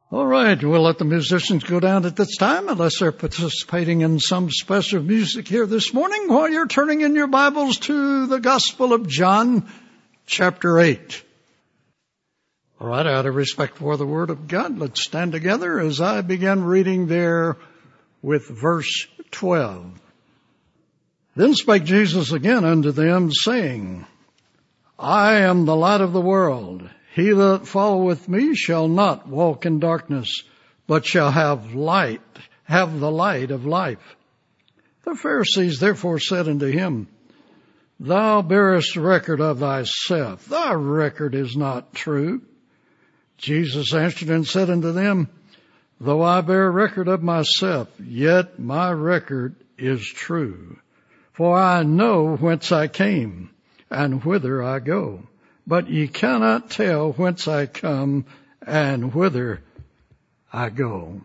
All right, we'll let the musicians go down at this time unless they're participating in some special music here this morning while you're turning in your Bibles to the Gospel of John, chapter 8. All right, out of respect for the Word of God, let's stand together as I begin reading there with verse 12. Then spake Jesus again unto them, saying, I am the light of the world. He that followeth me shall not walk in darkness, but shall have the light of life. The Pharisees therefore said unto him, Thou bearest record of thyself. Thy record is not true. Jesus answered and said unto them, Though I bear record of myself, yet my record is true. For I know whence I came, and whither I go. But ye cannot tell whence I come and whither I go.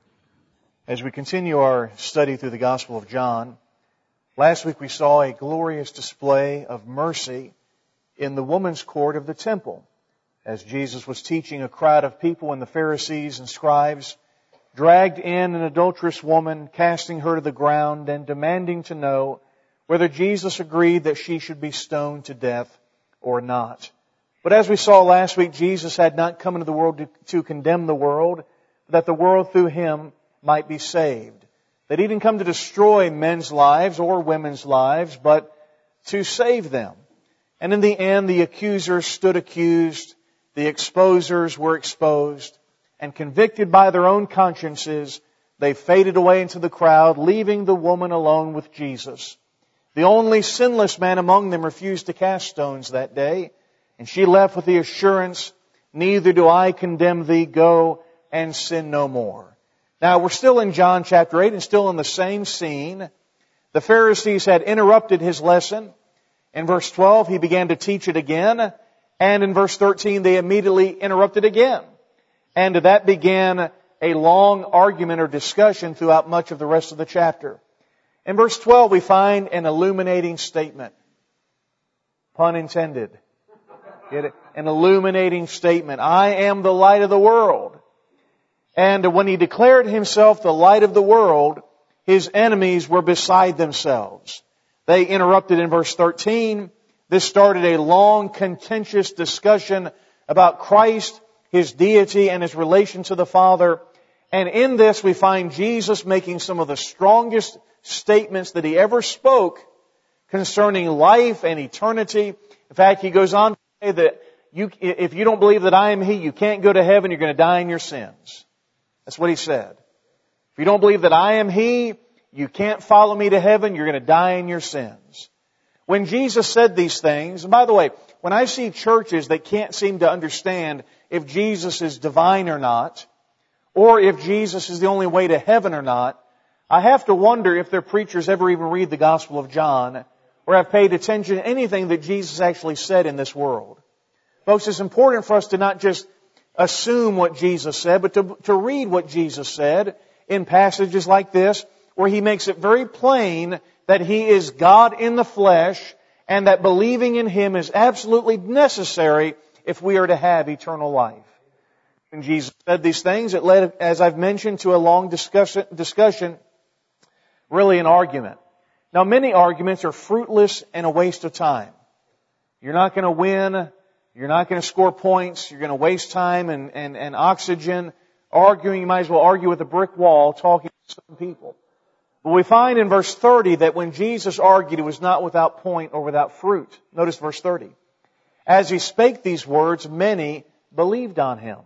As we continue our study through the Gospel of John, last week we saw a glorious display of mercy in the woman's court of the temple, as Jesus was teaching a crowd of people, and the Pharisees and scribes dragged in an adulterous woman, casting her to the ground and demanding to know whether Jesus agreed that she should be stoned to death or not. But as we saw last week, Jesus had not come into the world to condemn the world, but that the world through Him might be saved. That He didn't come to destroy men's lives or women's lives, but to save them. And in the end, the accusers stood accused, the exposers were exposed, and convicted by their own consciences, they faded away into the crowd, leaving the woman alone with Jesus. The only sinless man among them refused to cast stones that day, and she left with the assurance, Neither do I condemn thee, go and sin no more. Now we're still in John chapter 8 and still in the same scene. The Pharisees had interrupted His lesson. In verse 12 He began to teach it again, and in verse 13 they immediately interrupted again. And that began a long argument or discussion throughout much of the rest of the chapter. In verse 12 we find an illuminating statement. Pun intended. Get it? An illuminating statement. I am the light of the world. And when He declared Himself the light of the world, His enemies were beside themselves. They interrupted in verse 13. This started a long, contentious discussion about Christ, His deity, and His relation to the Father. And in this we find Jesus making some of the strongest statements that He ever spoke concerning life and eternity. In fact, He goes on to say that if you don't believe that I am He, you can't go to heaven, you're going to die in your sins. That's what He said. If you don't believe that I am He, you can't follow me to heaven, you're going to die in your sins. When Jesus said these things, and by the way, when I see churches that can't seem to understand if Jesus is divine or not, or if Jesus is the only way to heaven or not, I have to wonder if their preachers ever even read the Gospel of John or have paid attention to anything that Jesus actually said in this world. Folks, it's important for us to not just assume what Jesus said, but to read what Jesus said in passages like this, where He makes it very plain that He is God in the flesh, and that believing in Him is absolutely necessary if we are to have eternal life. When Jesus said these things, it led, as I've mentioned, to a long discussion, really an argument. Now, many arguments are fruitless and a waste of time. You're not going to win. You're not going to score points. You're going to waste time and oxygen. Arguing, you might as well argue with a brick wall, talking to some people. But we find in verse 30 that when Jesus argued, it was not without point or without fruit. Notice verse 30. As He spake these words, many believed on Him.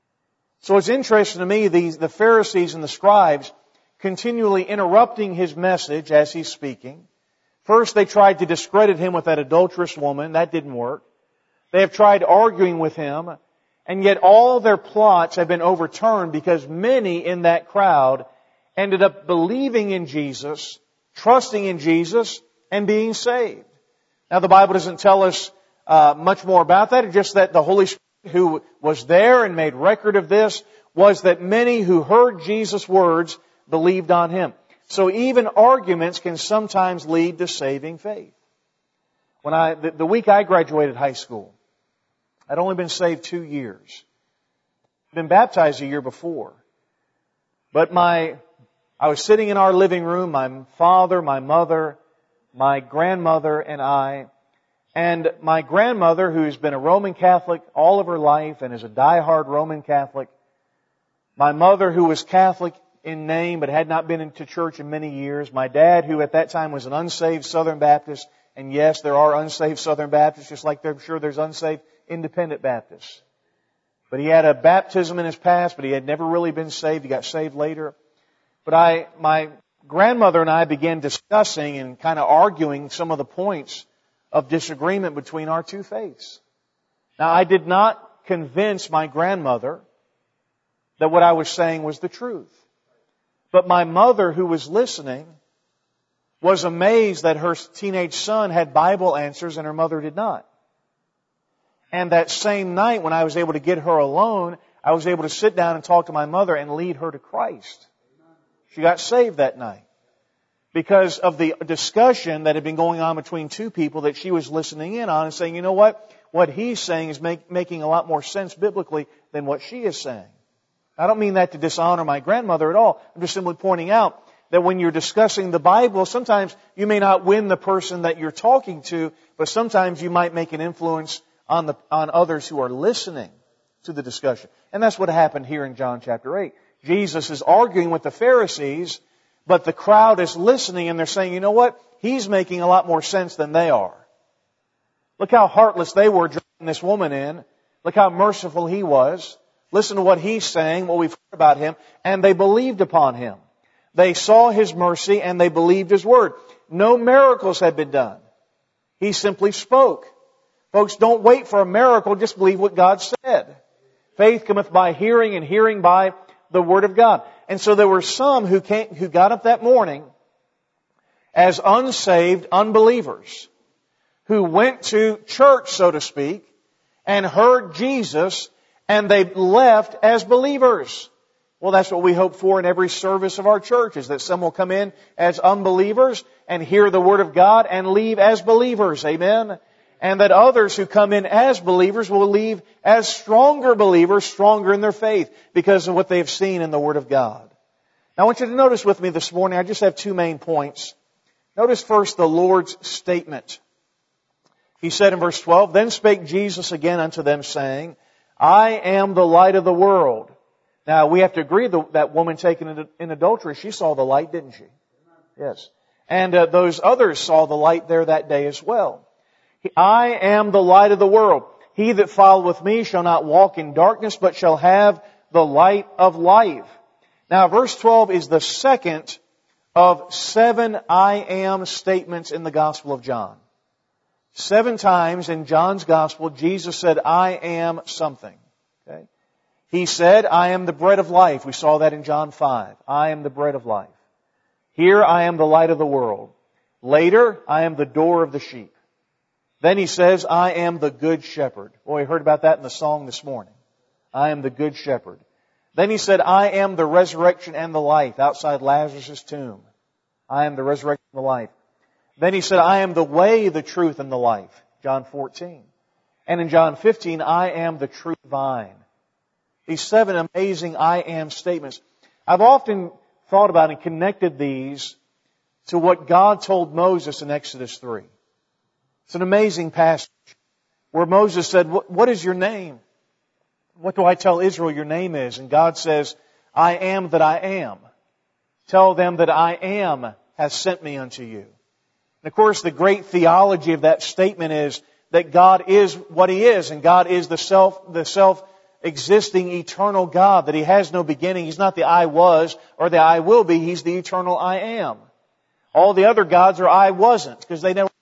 So it's interesting to me, the Pharisees and the scribes continually interrupting His message as He's speaking. First, they tried to discredit Him with that adulterous woman. That didn't work. They have tried arguing with Him, and yet all their plots have been overturned because many in that crowd ended up believing in Jesus, trusting in Jesus, and being saved. Now, the Bible doesn't tell us much more about that. It's just that the Holy Spirit who was there and made record of this was that many who heard Jesus' words believed on Him. So even arguments can sometimes lead to saving faith. The week I graduated high school, I'd only been saved 2 years. been baptized a year before. But I was sitting in our living room, my father, my mother, my grandmother, and I. And my grandmother, who's been a Roman Catholic all of her life and is a diehard Roman Catholic. My mother, who was Catholic in name but had not been into church in many years. My dad, who at that time was an unsaved Southern Baptist. And yes, there are unsaved Southern Baptists, just like I'm sure there's unsaved Independent Baptists. But he had a baptism in his past, but he had never really been saved. He got saved later. But my grandmother and I began discussing and kind of arguing some of the points of disagreement between our two faiths. Now, I did not convince my grandmother that what I was saying was the truth. But my mother, who was listening, was amazed that her teenage son had Bible answers and her mother did not. And that same night, when I was able to get her alone, I was able to sit down and talk to my mother and lead her to Christ. She got saved that night because of the discussion that had been going on between two people that she was listening in on and saying, you know what? What he's saying is making a lot more sense biblically than what she is saying. I don't mean that to dishonor my grandmother at all. I'm just simply pointing out that when you're discussing the Bible, sometimes you may not win the person that you're talking to, but sometimes you might make an influence on others who are listening to the discussion. And that's what happened here in John chapter 8. Jesus is arguing with the Pharisees, but the crowd is listening and they're saying, you know what? He's making a lot more sense than they are. Look how heartless they were drawing this woman in. Look how merciful he was. Listen to what he's saying, what we've heard about him, and they believed upon him. They saw his mercy and they believed his word. No miracles had been done. He simply spoke. Folks, don't wait for a miracle, just believe what God said. Faith cometh by hearing and hearing by the word of God. And so there were some who got up that morning as unsaved unbelievers who went to church, so to speak, and heard Jesus, and they left as believers. Well, that's what we hope for in every service of our church, is that some will come in as unbelievers and hear the Word of God and leave as believers. Amen? And that others who come in as believers will leave as stronger believers, stronger in their faith, because of what they have seen in the Word of God. Now I want you to notice with me this morning, I just have two main points. Notice first the Lord's statement. He said in verse 12, Then spake Jesus again unto them, saying, I am the light of the world. Now we have to agree that woman taken in adultery, she saw the light, didn't she? Yes. And those others saw the light there that day as well. I am the light of the world. He that followeth me shall not walk in darkness, but shall have the light of life. Now, verse 12 is the second of 7 I am statements in the Gospel of John. 7 times in John's Gospel, Jesus said, I am something. Okay? He said, I am the bread of life. We saw that in John 5. I am the bread of life. Here, I am the light of the world. Later, I am the door of the sheep. Then he says, I am the good shepherd. Boy, we heard about that in the song this morning. I am the good shepherd. Then he said, I am the resurrection and the life outside Lazarus' tomb. I am the resurrection and the life. Then he said, I am the way, the truth, and the life. John 14. And in John 15, I am the true vine. These 7 amazing I am statements. I've often thought about and connected these to what God told Moses in Exodus 3. It's an amazing passage where Moses said, what is your name? What do I tell Israel your name is? And God says, I am that I am. Tell them that I am has sent me unto you. And of course, the great theology of that statement is that God is what He is, and God is the self-existing eternal God, that He has no beginning. He's not the I was or the I will be. He's the eternal I am. All the other gods are I wasn't, because they never.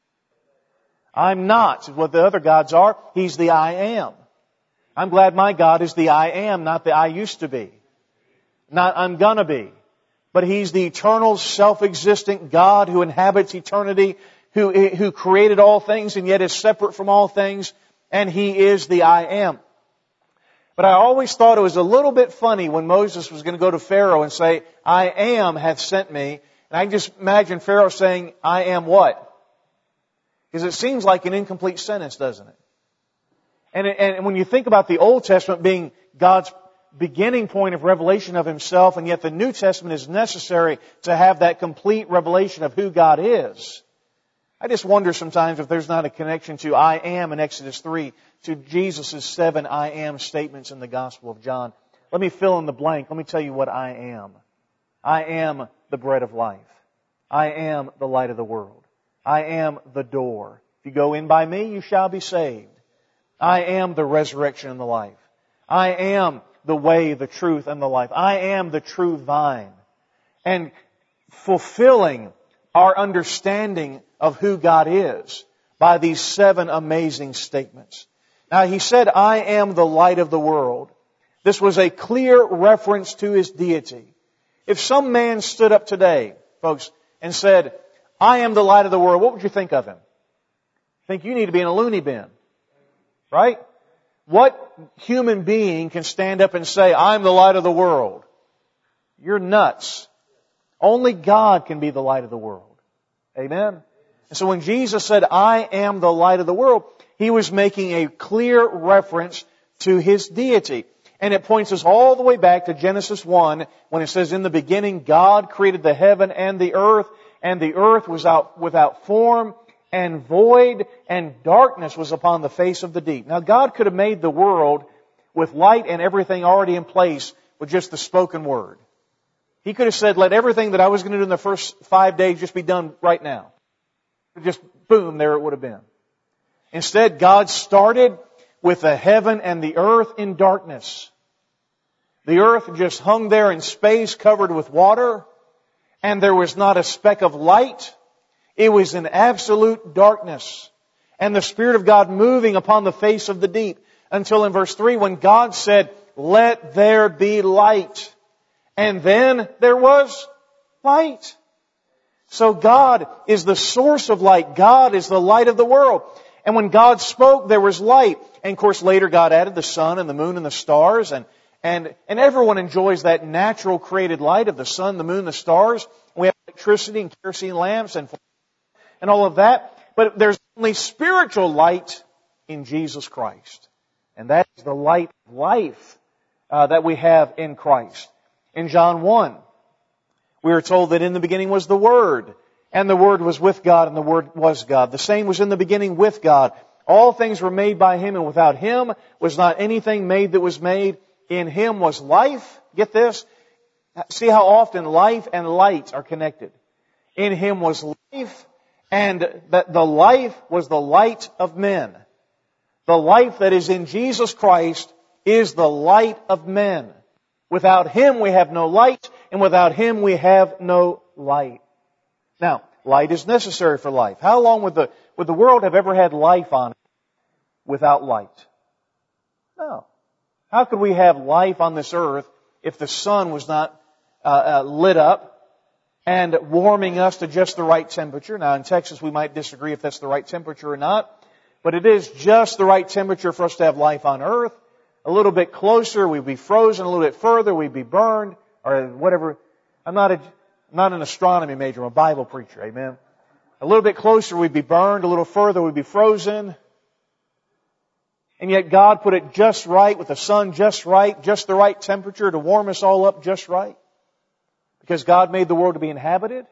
I'm not what the other gods are. He's the I am. I'm glad my God is the I am, not the I used to be. Not I'm gonna be. But He's the eternal, self-existent God who inhabits eternity, who created all things and yet is separate from all things, and He is the I am. But I always thought it was a little bit funny when Moses was going to go to Pharaoh and say, I am hath sent me. And I can just imagine Pharaoh saying, I am what? Because it seems like an incomplete sentence, doesn't it? And when you think about the Old Testament being God's beginning point of revelation of Himself, and yet the New Testament is necessary to have that complete revelation of who God is. I just wonder sometimes if there's not a connection to I am in Exodus 3 to Jesus' 7 I am statements in the Gospel of John. Let me fill in the blank. Let me tell you what I am. I am the bread of life. I am the light of the world. I am the door. If you go in by me, you shall be saved. I am the resurrection and the life. I am the way, the truth, and the life. I am the true vine. And fulfilling our understanding of who God is by these 7 amazing statements. Now, He said, I am the light of the world. This was a clear reference to His deity. If some man stood up today, folks, and said, I am the light of the world, what would you think of him? Think you need to be in a loony bin. Right? What human being can stand up and say, I'm the light of the world? You're nuts. Only God can be the light of the world. Amen? And so when Jesus said, I am the light of the world, He was making a clear reference to His deity. And it points us all the way back to Genesis 1 when it says, in the beginning God created the heaven and the earth was without form and void, and darkness was upon the face of the deep. Now God could have made the world with light and everything already in place with just the spoken word. He could have said, let everything that I was going to do in the first 5 days just be done right now. Just boom, there it would have been. Instead, God started with the heaven and the earth in darkness. The earth just hung there in space covered with water, and there was not a speck of light. It was in absolute darkness. And the Spirit of God moving upon the face of the deep. Until in verse 3 when God said, let there be light. And then there was light. So God is the source of light. God is the light of the world. And when God spoke, there was light. And of course later God added the sun and the moon and the stars. And everyone enjoys that natural created light of the sun, the moon, the stars. We have electricity and kerosene lamps and all of that. But there's only spiritual light in Jesus Christ. And that is the light of life that we have in Christ. In John 1, we are told that in the beginning was the Word, and the Word was with God, and the Word was God. The same was in the beginning with God. All things were made by Him, and without Him was not anything made that was made. In Him was life. Get this? See how often life and light are connected. In Him was life, and that the life was the light of men. The life that is in Jesus Christ is the light of men. Without Him we have no light, and without Him we have no light. Now, light is necessary for life. How long would the world have ever had life on it without light? No. How could we have life on this earth if the sun was not lit up and warming us to just the right temperature? Now, in Texas, we might disagree if that's the right temperature or not, but it is just the right temperature for us to have life on earth. A little bit closer, we'd be frozen. A little bit further, we'd be burned, or whatever. I'm not an astronomy major. I'm a Bible preacher. Amen. A little bit closer, we'd be burned. A little further, we'd be frozen. And yet God put it just right with the sun just right, just the right temperature to warm us all up just right. Because God made the world to be inhabited.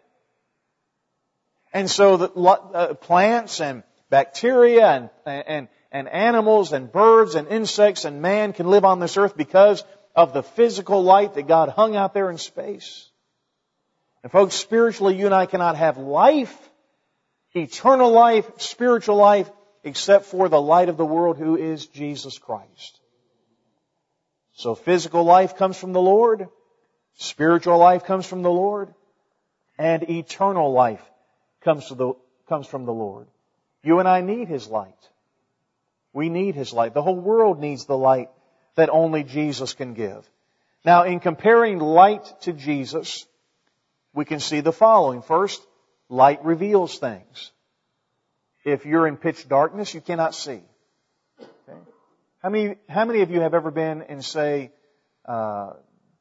And so the plants and bacteria and animals and birds and insects and man can live on this earth because of the physical light that God hung out there in space. And folks, spiritually, you and I cannot have life, eternal life, spiritual life, except for the light of the world who is Jesus Christ. So physical life comes from the Lord, spiritual life comes from the Lord, and eternal life comes from the Lord. You and I need His light. We need His light. The whole world needs the light that only Jesus can give. Now, in comparing light to Jesus, we can see the following. First, light reveals things. If you're in pitch darkness, you cannot see. Okay? How many of you have ever been in, say, a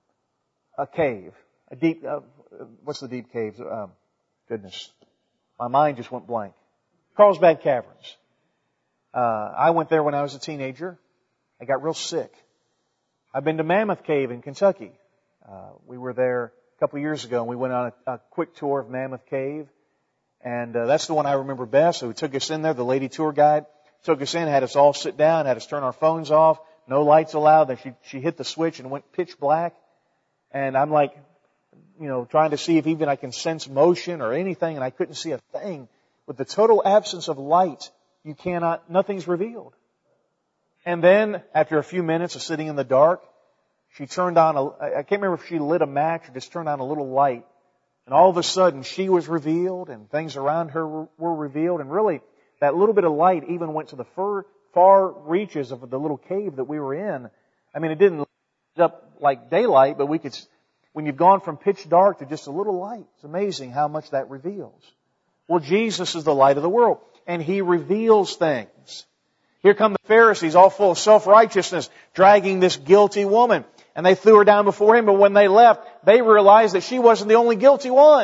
cave? A deep, what's the deep cave? Goodness. My mind just went blank. Carlsbad Caverns. I went there when I was a teenager. I got real sick. I've been to Mammoth Cave in Kentucky. We were there a couple of years ago, and we went on a quick tour of Mammoth Cave. And that's the one I remember best. So he took us in there. The lady tour guide took us in, had us all sit down, had us turn our phones off. No lights allowed. Then she hit the switch and went pitch black. And I'm like, trying to see if even I can sense motion or anything, and I couldn't see a thing. With the total absence of light, nothing's revealed. And then, after a few minutes of sitting in the dark, she turned on I can't remember if she lit a match or just turned on a little light. And all of a sudden, she was revealed, and things around her were revealed. And really, that little bit of light even went to the far reaches of the little cave that we were in. I mean, it didn't light up like daylight, but when you've gone from pitch dark to just a little light, it's amazing how much that reveals. Well, Jesus is the light of the world, and He reveals things. Here come the Pharisees, all full of self-righteousness, dragging this guilty woman. And they threw her down before Him, but when they left, they realized that she wasn't the only guilty one.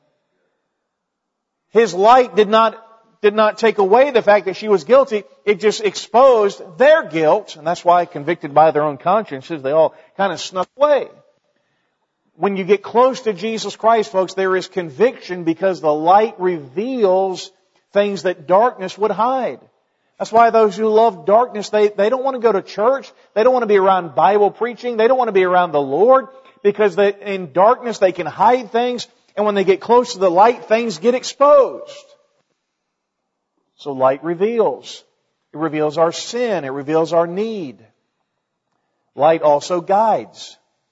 His light did not take away the fact that she was guilty. It just exposed their guilt, and that's why, convicted by their own consciences, they all kind of snuck away. When you get close to Jesus Christ, folks, there is conviction because the light reveals things that darkness would hide. That's why those who love darkness, they don't want to go to church. They don't want to be around Bible preaching. They don't want to be around the Lord because in darkness they can hide things. And when they get close to the light, things get exposed. So light reveals. It reveals our sin. It reveals our need. Light also guides.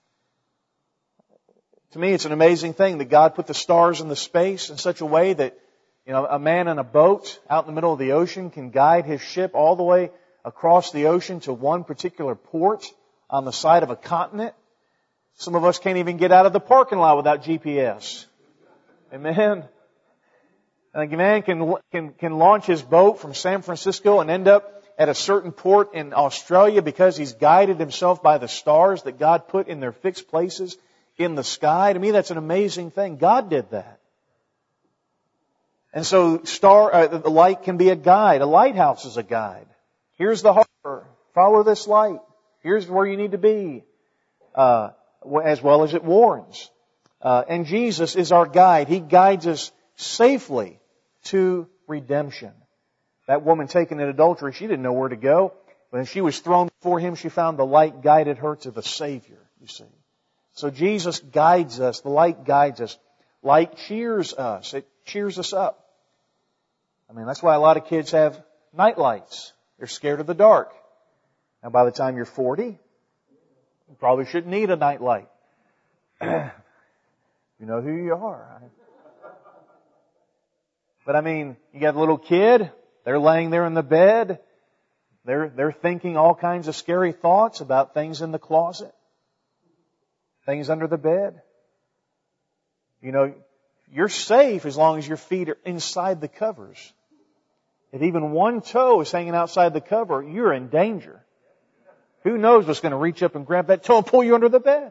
To me, it's an amazing thing that God put the stars in the space in such a way that, a man in a boat out in the middle of the ocean can guide his ship all the way across the ocean to one particular port on the side of a continent. Some of us can't even get out of the parking lot without GPS. Amen. And a man can launch his boat from San Francisco and end up at a certain port in Australia because he's guided himself by the stars that God put in their fixed places in the sky. To me, that's an amazing thing. God did that. And so the light can be a guide. A lighthouse is a guide. Here's the harbor. Follow this light. Here's where you need to be. As well as it warns. And Jesus is our guide. He guides us safely to redemption. That woman taken in adultery, she didn't know where to go. When she was thrown before Him, she found the light guided her to the Savior, you see. So Jesus guides us. The light guides us. Light cheers us. It cheers us up. I mean, that's why a lot of kids have night lights. They're scared of the dark. And by the time you're 40, you probably shouldn't need a night light. You know who you are. But I mean, you got a little kid. They're laying there in the bed. They're thinking all kinds of scary thoughts about things in the closet. Things under the bed. You're safe as long as your feet are inside the covers. If even one toe is hanging outside the cover, you're in danger. Who knows what's going to reach up and grab that toe and pull you under the bed?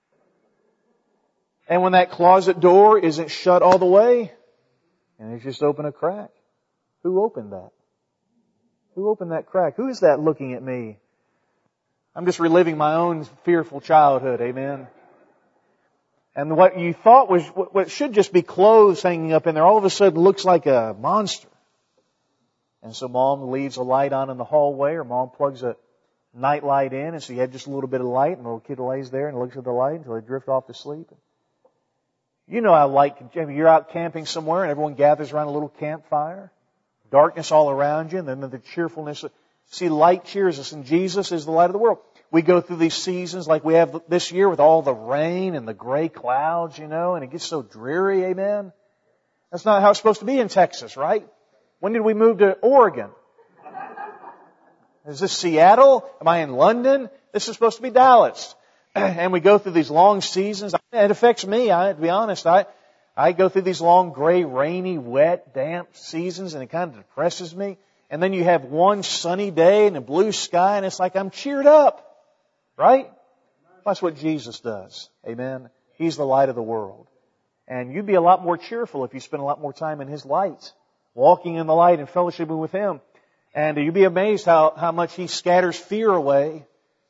And when that closet door isn't shut all the way, and it's just open a crack, who opened that? Who opened that crack? Who is that looking at me? I'm just reliving my own fearful childhood, amen? And what you thought was, what should just be clothes hanging up in there, all of a sudden looks like a monster. And so Mom leaves a light on in the hallway, or Mom plugs a night light in, and so you have just a little bit of light, and the little kid lays there and looks at the light until they drift off to sleep. You know how light can, you're out camping somewhere and everyone gathers around a little campfire. Darkness all around you, and then the cheerfulness. See, light cheers us, and Jesus is the light of the world. We go through these seasons like we have this year with all the rain and the gray clouds, and it gets so dreary, amen? That's not how it's supposed to be in Texas, right? When did we move to Oregon? Is this Seattle? Am I in London? This is supposed to be Dallas. And we go through these long seasons. It affects me, to be honest. I go through these long, gray, rainy, wet, damp seasons, and it kind of depresses me. And then you have one sunny day and a blue sky, and it's like I'm cheered up. Right? That's what Jesus does. Amen? He's the light of the world. And you'd be a lot more cheerful if you spent a lot more time in His light, walking in the light and fellowshipping with Him. And you'd be amazed how much He scatters fear away.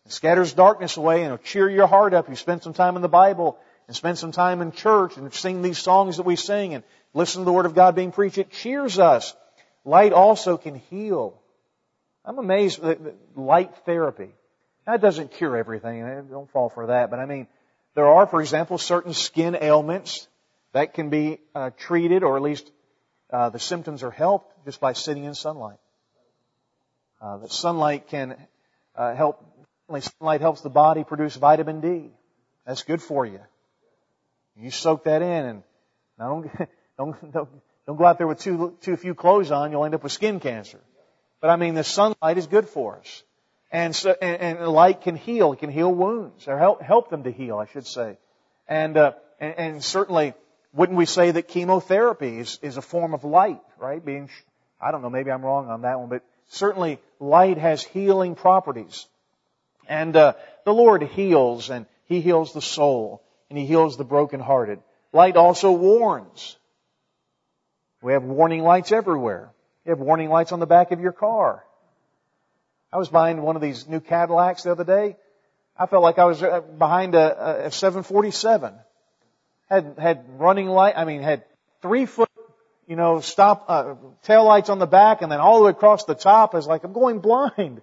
It scatters darkness away and it'll cheer your heart up. You spend some time in the Bible and spend some time in church and sing these songs that we sing and listen to the Word of God being preached. It cheers us. Light also can heal. I'm amazed at light therapy. That doesn't cure everything. Don't fall for that. But I mean, there are, for example, certain skin ailments that can be treated, or at least the symptoms are helped just by sitting in sunlight. That sunlight can help. Sunlight helps the body produce vitamin D. That's good for you. You soak that in, and now don't go out there with too few clothes on. You'll end up with skin cancer. But I mean, the sunlight is good for us, and light can heal. It can heal wounds, or help them to heal, I should say. And certainly, wouldn't we say that chemotherapy is a form of light, right? I don't know, maybe I'm wrong on that one, but certainly light has healing properties. And the Lord heals, and He heals the soul, and He heals the brokenhearted. Light also warns. We have warning lights everywhere. You have warning lights on the back of your car. I was behind one of these new Cadillacs the other day. I felt like I was behind a 747. Had running light. I mean, had 3-foot, stop tail lights on the back, and then all the way across the top. Is like I'm going blind.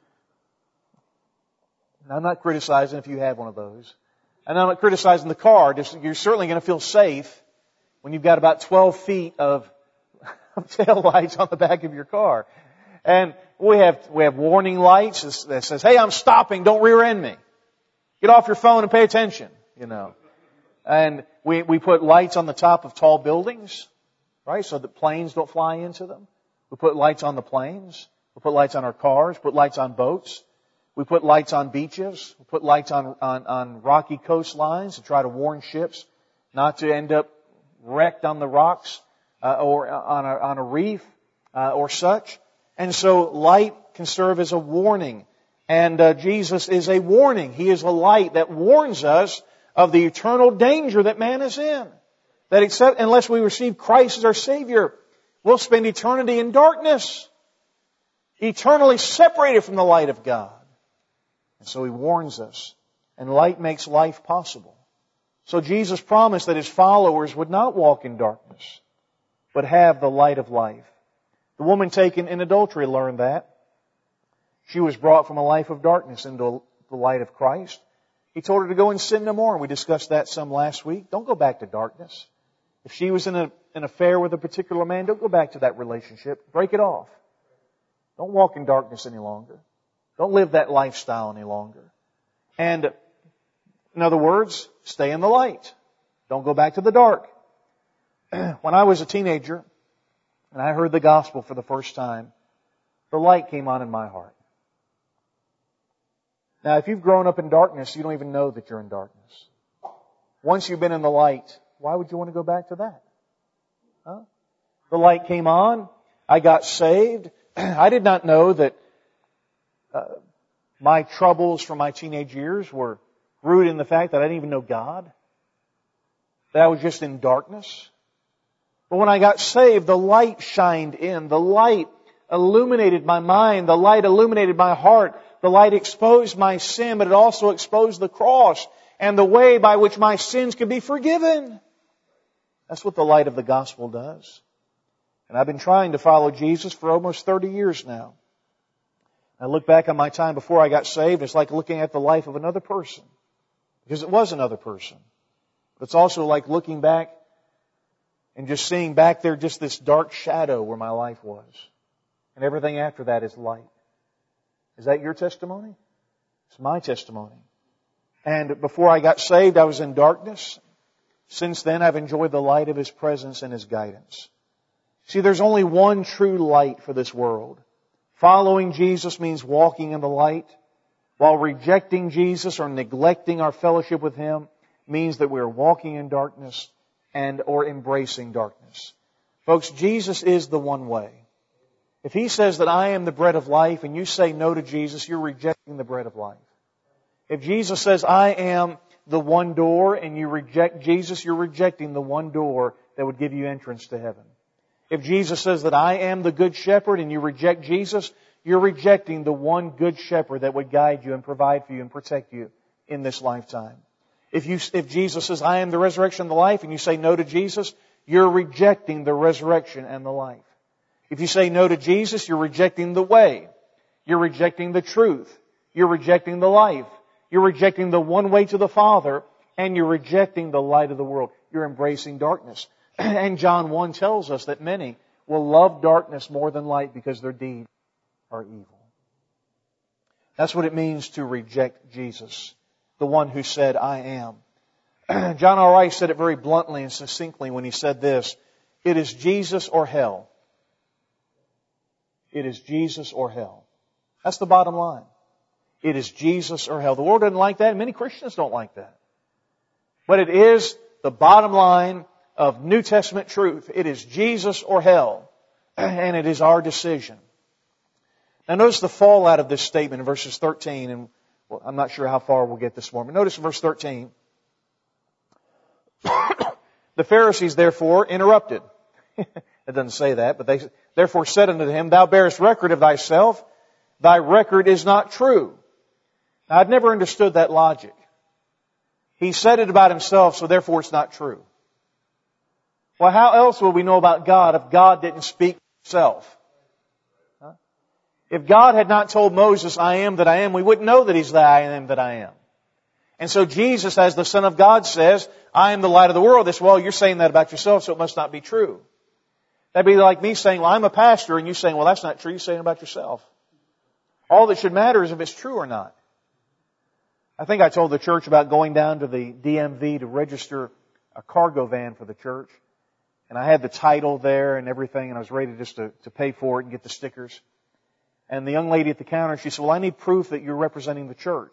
And I'm not criticizing if you have one of those, and I'm not criticizing the car. You're certainly going to feel safe when you've got about 12 feet of tail lights on the back of your car. And we have warning lights that says, "Hey, I'm stopping. Don't rear end me. Get off your phone and pay attention." And we put lights on the top of tall buildings, right, so that planes don't fly into them. We put lights on the planes. We put lights on our cars. Put lights on boats. We put lights on beaches. We put lights on rocky coastlines to try to warn ships not to end up wrecked on the rocks or on a reef or such. And so light can serve as a warning. And Jesus is a warning. He is a light that warns us of the eternal danger that man is in. That unless we receive Christ as our Savior, we'll spend eternity in darkness, eternally separated from the light of God. And so He warns us. And light makes life possible. So Jesus promised that His followers would not walk in darkness, but have the light of life. The woman taken in adultery learned that. She was brought from a life of darkness into the light of Christ. He told her to go and sin no more. And we discussed that some last week. Don't go back to darkness. If she was in an affair with a particular man, don't go back to that relationship. Break it off. Don't walk in darkness any longer. Don't live that lifestyle any longer. And in other words, stay in the light. Don't go back to the dark. When I was a teenager and I heard the gospel for the first time, the light came on in my heart. Now, if you've grown up in darkness, you don't even know that you're in darkness. Once you've been in the light, why would you want to go back to that? Huh? The light came on. I got saved. I did not know that my troubles from my teenage years were rooted in the fact that I didn't even know God. That I was just in darkness. But when I got saved, the light shined in. The light illuminated my mind. The light illuminated my heart. The light exposed my sin, but it also exposed the cross and the way by which my sins could be forgiven. That's what the light of the gospel does. And I've been trying to follow Jesus for almost 30 years now. I look back on my time before I got saved, it's like looking at the life of another person. Because it was another person. But it's also like looking back and just seeing back there just this dark shadow where my life was. And everything after that is light. Is that your testimony? It's my testimony. And before I got saved, I was in darkness. Since then, I've enjoyed the light of His presence and His guidance. See, there's only one true light for this world. Following Jesus means walking in the light, while rejecting Jesus or neglecting our fellowship with Him means that we're walking in darkness or embracing darkness. Folks, Jesus is the one way. If He says that I am the bread of life and you say no to Jesus, you're rejecting the bread of life. If Jesus says I am the one door and you reject Jesus, you're rejecting the one door that would give you entrance to heaven. If Jesus says that I am the good shepherd and you reject Jesus, You're rejecting the one good shepherd that would guide you and provide for you and protect you in this lifetime. If Jesus says, I am the resurrection and the life, and you say no to Jesus, you're rejecting the resurrection and the life. If you say no to Jesus, you're rejecting the way. You're rejecting the truth. You're rejecting the life. You're rejecting the one way to the Father, and you're rejecting the light of the world. You're embracing darkness. And John 1 tells us that many will love darkness more than light because their deeds are evil. That's what it means to reject Jesus, the one who said, I am. John R. Rice said it very bluntly and succinctly when he said this, it is Jesus or hell. It is Jesus or hell. That's the bottom line. It is Jesus or hell. The world doesn't like that, and many Christians don't like that. But it is the bottom line of New Testament truth. It is Jesus or hell, and it is our decision. Now notice the fallout of this statement in verses 13, and I'm not sure how far we'll get this morning. But notice in verse 13, the Pharisees therefore interrupted. It doesn't say that, but they therefore said unto him, Thou bearest record of thyself, thy record is not true. Now, I'd never understood that logic. He said it about himself, so therefore it's not true. Well, how else will we know about God if God didn't speak himself? Huh? If God had not told Moses, I am that I am, we wouldn't know that He's the I am that I am. And so Jesus, as the Son of God, says, I am the light of the world. This, well, you're saying that about yourself, so it must not be true. That'd be like me saying, well, I'm a pastor, and you saying, well, that's not true. You're saying it about yourself. All that should matter is if it's true or not. I think I told the church about going down to the DMV to register a cargo van for the church. And I had the title there and everything, and I was ready just to pay for it and get the stickers. And the young lady at the counter, she said, well, I need proof that you're representing the church.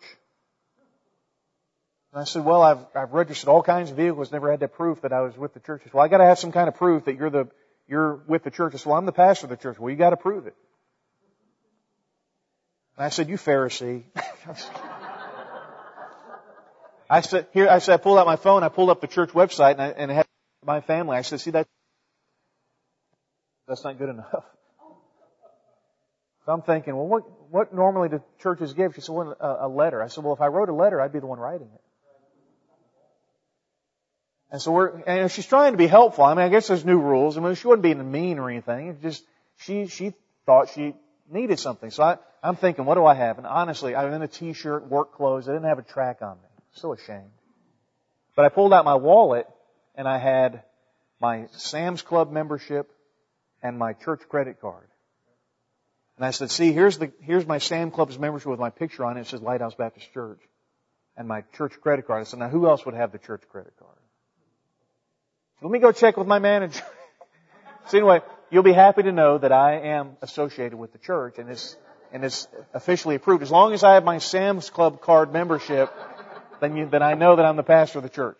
And I said, well, I've registered all kinds of vehicles, never had that proof that I was with the church. She said, well, I got to have some kind of proof that you're with the church. I said, well, I'm the pastor of the church. Well, you got to prove it. And I said, you Pharisee. I pulled out my phone, I pulled up the church website, and it had my family. I said, see, that's not good enough. So I'm thinking, well, what normally do churches give? She said, well, a letter. I said, well, if I wrote a letter, I'd be the one writing it. And so and she's trying to be helpful. I mean, I guess there's new rules. I mean, she wasn't being mean or anything. It just, she thought she needed something. So I'm thinking, what do I have? And honestly, I was in a t-shirt, work clothes. I didn't have a track on me. So ashamed. But I pulled out my wallet and I had my Sam's Club membership and my church credit card. And I said, see, here's my Sam's Club's membership with my picture on it. It says Lighthouse Baptist Church. And my church credit card. I said, now who else would have the church credit card? So let me go check with my manager. So anyway, you'll be happy to know that I am associated with the church and it's officially approved. As long as I have my Sam's Club card membership, then I know that I'm the pastor of the church.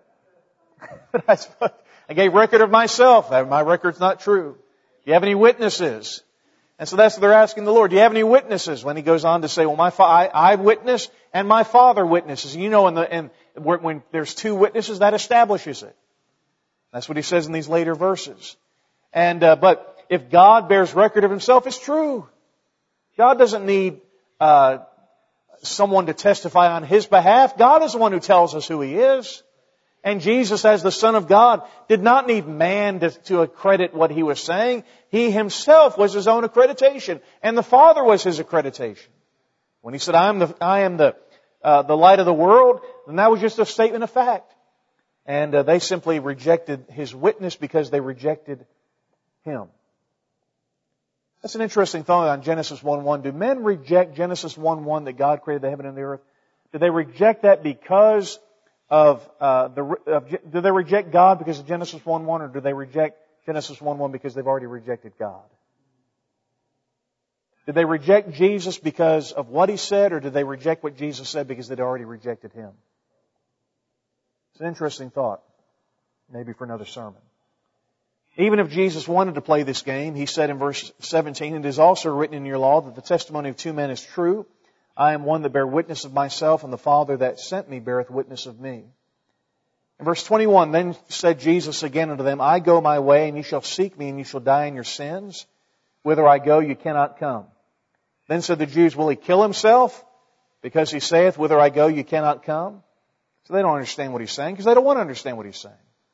I gave record of myself. My record's not true. Do you have any witnesses? And so that's what they're asking the Lord. Do you have any witnesses? When He goes on to say, well, I witness and my Father witnesses. You know, when there's two witnesses, that establishes it. That's what He says in these later verses. And but if God bears record of Himself, it's true. God doesn't need someone to testify on His behalf. God is the one who tells us who He is. And Jesus, as the Son of God, did not need man to accredit what He was saying. He Himself was His own accreditation. And the Father was His accreditation. When He said, I am the light of the world, then that was just a statement of fact. And they simply rejected His witness because they rejected Him. That's an interesting thought on Genesis 1:1. Do men reject Genesis 1:1 that God created the heaven and the earth? Do they reject that because of do they reject God because of Genesis 1:1, or do they reject Genesis 1:1 because they've already rejected God? Did they reject Jesus because of what He said, or did they reject what Jesus said because they'd already rejected Him? It's an interesting thought, maybe for another sermon. Even if Jesus wanted to play this game, He said in verse 17, it is also written in your law that the testimony of two men is true. I am one that bear witness of myself, and the Father that sent me beareth witness of me. In verse 21, then said Jesus again unto them, I go my way, and ye shall seek me, and ye shall die in your sins. Whither I go, you cannot come. Then said the Jews, will he kill himself? Because he saith, whither I go, you cannot come. So they don't understand what he's saying, because they don't want to understand what he's saying.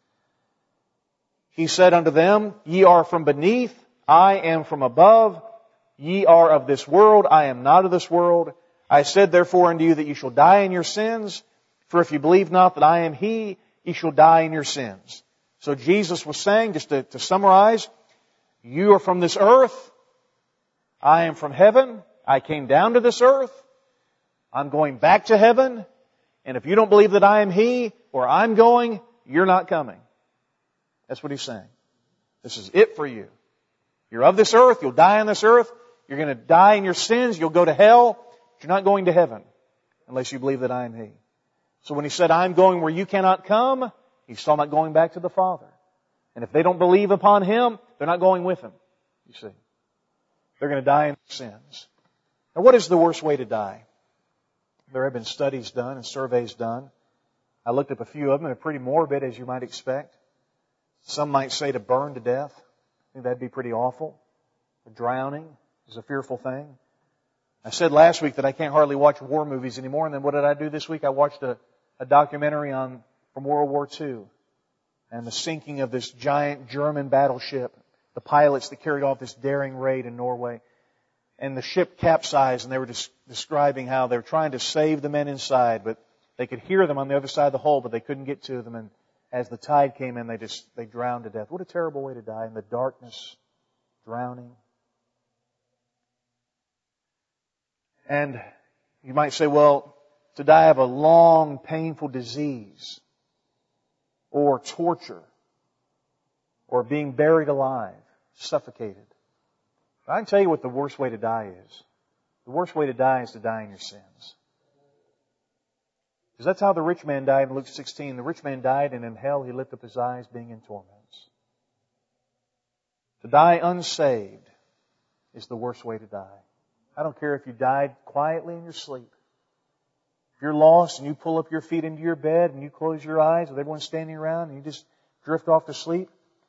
He said unto them, ye are from beneath, I am from above. Ye are of this world, I am not of this world. I said therefore unto you that you shall die in your sins. For if you believe not that I am He, ye shall die in your sins. So Jesus was saying, just to summarize, you are from this earth. I am from heaven. I came down to this earth. I'm going back to heaven. And if you don't believe that I am He, or I'm going, you're not coming. That's what He's saying. This is it for you. You're of this earth. You'll die on this earth. You're going to die in your sins. You'll go to hell. You're not going to heaven unless you believe that I am He. So when He said, I'm going where you cannot come, He's talking about going back to the Father. And if they don't believe upon Him, they're not going with Him. You see. They're going to die in their sins. Now what is the worst way to die? There have been studies done and surveys done. I looked up a few of them. They're pretty morbid, as you might expect. Some might say to burn to death. I think that'd be pretty awful. Drowning is a fearful thing. I said last week that I can't hardly watch war movies anymore. And then what did I do this week? I watched a documentary from World War II and the sinking of this giant German battleship. The pilots that carried off this daring raid in Norway. And the ship capsized, and they were describing how they were trying to save the men inside, but they could hear them on the other side of the hull, but they couldn't get to them. And as the tide came in, they drowned to death. What a terrible way to die, in the darkness, drowning. And you might say, well, to die of a long, painful disease, or torture, or being buried alive, suffocated. But I can tell you what the worst way to die is. The worst way to die is to die in your sins. Because that's how the rich man died in Luke 16. The rich man died, and in hell he lifted up his eyes, being in torments. To die unsaved is the worst way to die. I don't care if you died quietly in your sleep. If you're lost and you pull up your feet into your bed and you close your eyes with everyone standing around and you just drift off to sleep,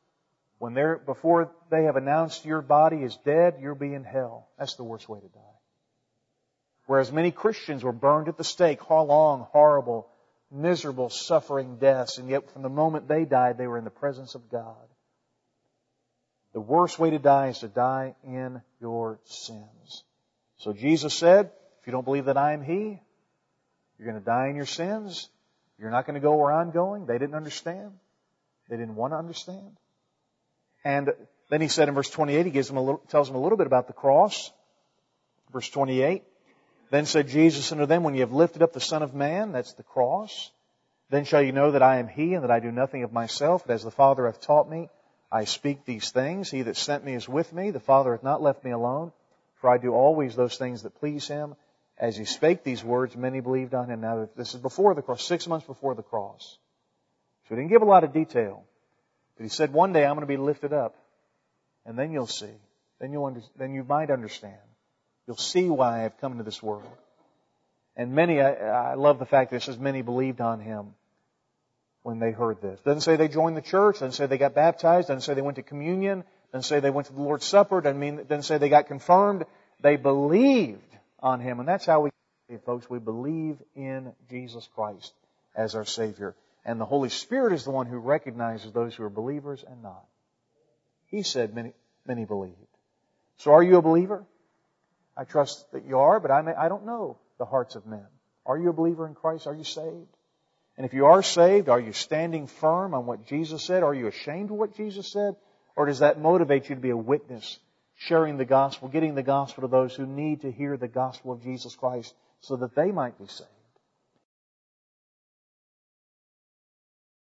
before they have announced your body is dead, you'll be in hell. That's the worst way to die. Whereas many Christians were burned at the stake, long, horrible, miserable, suffering deaths, and yet from the moment they died, they were in the presence of God. The worst way to die is to die in your sins. So Jesus said, if you don't believe that I am He, you're going to die in your sins. You're not going to go where I'm going. They didn't understand. They didn't want to understand. And then He said in verse 28, He tells them a little bit about the cross. Verse 28, then said Jesus unto them, when you have lifted up the Son of Man, that's the cross, then shall you know that I am He, and that I do nothing of myself, but as the Father hath taught me, I speak these things. He that sent me is with me. The Father hath not left me alone, for I do always those things that please Him. As He spake these words, many believed on Him. Now, this is before the cross, 6 months before the cross. So He didn't give a lot of detail. But He said, one day I'm going to be lifted up. And then you'll see. Then you might understand. You'll see why I have come into this world. And many, I love the fact that it says many believed on Him when they heard this. Doesn't say they joined the church. Doesn't say they got baptized. Doesn't say they went to communion. Doesn't say they went to the Lord's Supper. Doesn't say they got confirmed. They believed on Him. And that's how we, folks, we believe in Jesus Christ as our Savior. And the Holy Spirit is the one who recognizes those who are believers and not. He said many believed. So are you a believer? I trust that you are, but I don't know the hearts of men. Are you a believer in Christ? Are you saved? And if you are saved, are you standing firm on what Jesus said? Are you ashamed of what Jesus said? Or does that motivate you to be a witness, sharing the gospel, getting the gospel to those who need to hear the gospel of Jesus Christ so that they might be saved?